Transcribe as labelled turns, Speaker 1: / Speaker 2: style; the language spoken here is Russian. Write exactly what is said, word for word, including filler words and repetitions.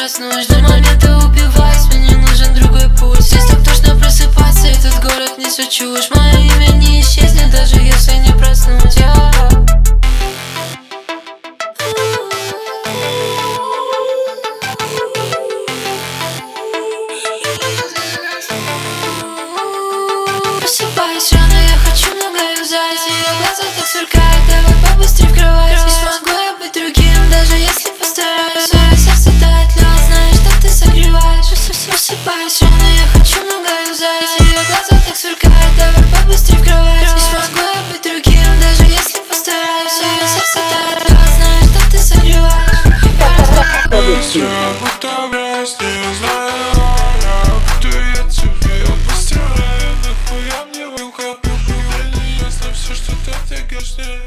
Speaker 1: проснусь. До момента убивать мне нужен другой путь. Здесь так точно просыпаться, этот город несет чушь. Мое имя не исчезнет, даже если не проснусь я. Просыпаюсь рано, я хочу многое узнать. Ее глаза так сверкают, давай побыстрей в кровать. Не смогу я быть другим, даже если постараюсь. Свое сердце тает лед, знаешь, что ты согреваешь. Просыпаюсь рано, я хочу многое узнать. Ее глаза так сверкают, давай побыстрей в кровать. Не смогу я быть другим, даже если постараюсь. Свое сердце тает лед, знаешь, что ты согреваешь.
Speaker 2: Я будто в грязь, не знаю, я буду я тебе постираю. Нахуя мне выход, если все, что ты говоришь.